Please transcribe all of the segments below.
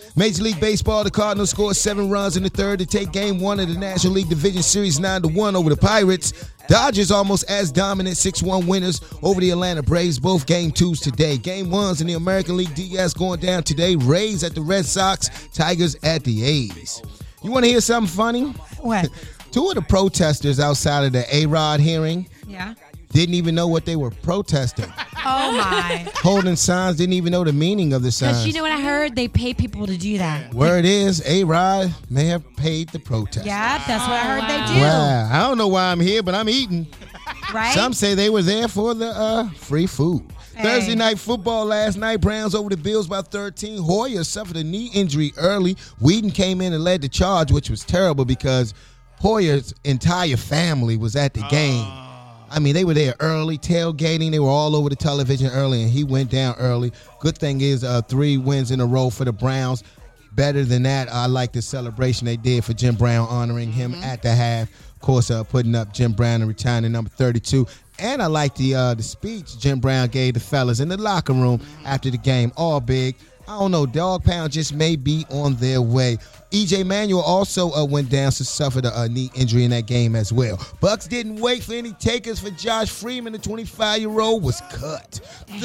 Major League Baseball, the Cardinals scored 7 runs in the third to take Game 1 of the National League Division Series 9-1 over the Pirates. Dodgers almost as dominant, 6-1 winners over the Atlanta Braves, both Game 2s today. Game 1s in the American League DS going down today. Rays at the Red Sox, Tigers at the A's. You want to hear something funny? What? 2 of the protesters outside of the A-Rod hearing didn't even know what they were protesting. Oh, my. Holding signs, didn't even know the meaning of the signs. Because you know what I heard? They pay people to do that. Word is, A-Rod may have paid the protest. Yeah, that's what I heard they do. Wow. I don't know why I'm here, but I'm eating. Right? Some say they were there for the free food. Hey. Thursday night football last night, Browns over the Bills by 13. Hoyer suffered a knee injury early. Whedon came in and led the charge, which was terrible because Hoyer's entire family was at the game. I mean, they were there early, tailgating. They were all over the television early, and he went down early. Good thing is 3 wins in a row for the Browns. Better than that, I like the celebration they did for Jim Brown, honoring him at the half. Of course, putting up Jim Brown and retiring to number 32. And I like the speech Jim Brown gave the fellas in the locker room after the game. All big. I don't know, Dog Pound just may be on their way. E.J. Manuel also went down to suffer a knee injury in that game as well. Bucks didn't wait for any takers for Josh Freeman. The 25-year-old was cut.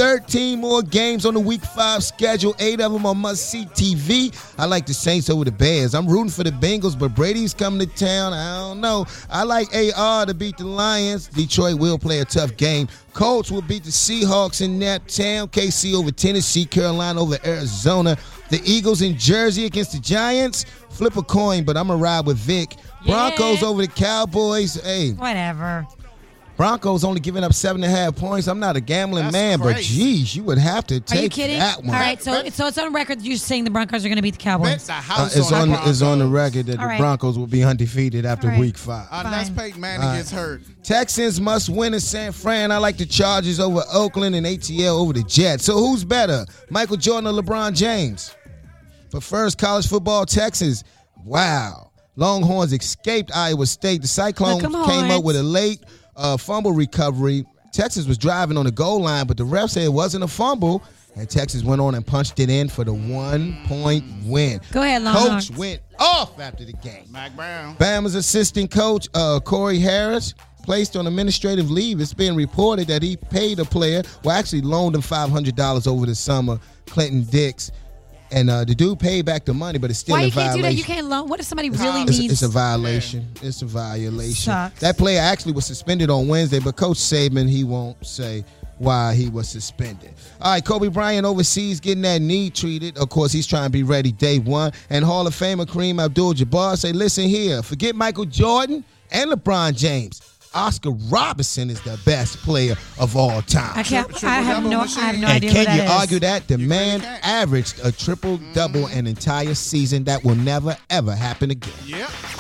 13 more games on the Week 5 schedule, 8 of them on must-see TV. I like the Saints over the Bears. I'm rooting for the Bengals, but Brady's coming to town. I don't know. I like AR to beat the Lions. Detroit will play a tough game. Colts will beat the Seahawks in that town. KC over Tennessee, Carolina over Arizona. The Eagles in Jersey against the Giants. Flip a coin, but I'm going to ride with Vic. Broncos over the Cowboys. Hey. Whatever. Broncos only giving up 7.5 points. I'm not a gambling man, but geez, you would have to take Are you kidding? that one. All right, so it's on record you're saying the Broncos are going to beat the Cowboys. It's on the record that the Broncos will be undefeated after Week 5. Unless Peyton Manning gets hurt. Texans must win in San Fran. I like the Chargers over Oakland and ATL over the Jets. So who's better, Michael Jordan or LeBron James? But first, college football, Texas. Wow. Longhorns escaped Iowa State. The Cyclones came up with a late fumble recovery. Texas was driving on the goal line, but the ref said it wasn't a fumble, and Texas went on and punched it in for the 1-point win. Go ahead, Longhorns. Coach went off after the game. Mac Brown. Bama's assistant coach, Corey Harris, placed on administrative leave. It's been reported that he paid a player, actually loaned him $500 over the summer, Clinton Dix. And the dude paid back the money, but it's still Why a you can't violation. do that? You can't loan. What if somebody really needs? It's a violation. Yeah. It's a violation. Sucks. That player actually was suspended on Wednesday, but Coach Saban, he won't say why he was suspended. All right, Kobe Bryant overseas getting that knee treated. Of course, he's trying to be ready day 1. And Hall of Famer Kareem Abdul-Jabbar say, listen here, forget Michael Jordan and LeBron James. Oscar Robertson is the best player of all time. I have no idea and can what you that argue is. that? The man averaged a triple-double an entire season. That will never, ever happen again. Yep.